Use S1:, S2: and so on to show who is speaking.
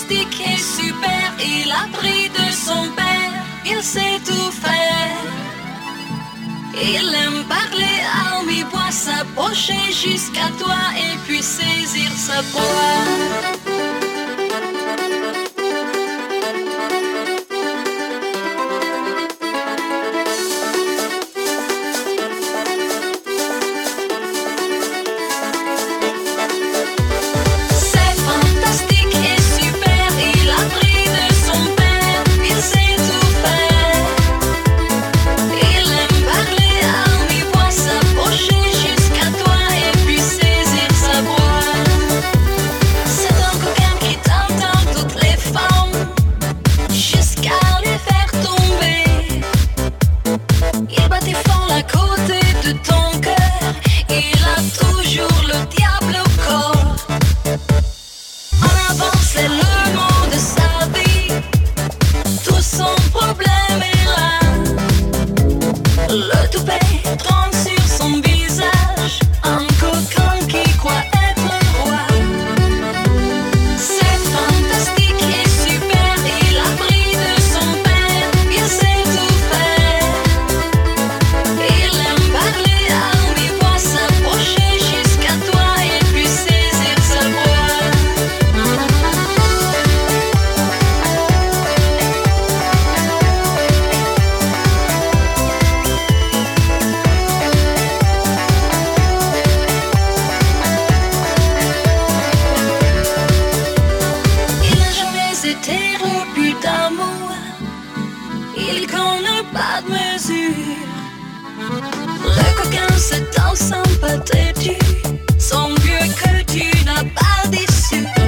S1: fantastique et super, il a pris de son père, il sait tout faire. Il aime parler à mi-voix, s'approcher jusqu'à toi et puis saisir sa proie. Il connaît pas de mesure. Le coquin se danse en pathétique, son vieux que tu n'as pas déçu.